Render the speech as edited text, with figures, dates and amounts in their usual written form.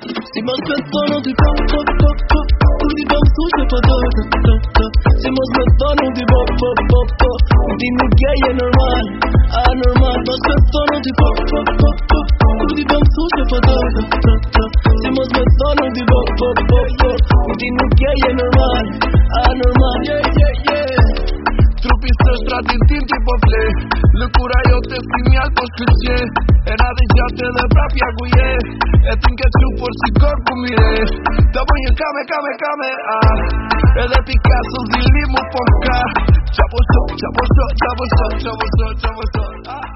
Si mos me thonë u t'i pop, pop, pop, pop, kur t'i pop thu që po do, si mos me thonë u t'i pop, pop, pop, pop, ti nuk je normal, anormal. Mos me thonë u t'i pop, pop, pop, pop, kur t'i pop thu që po do, si mos me thonë u t'i pop, pop, pop, pop, ti nuk je normal, anormal. Trupi së shtratin tim ti po fle, lëkura jo të sinjal po shkëqe, e na dhe gjatë edhe prapja ku je, e ti n'ke tru por si kor ku mire, të bëj një kame, edhe Picasso zili mu po m'ka, qapo so,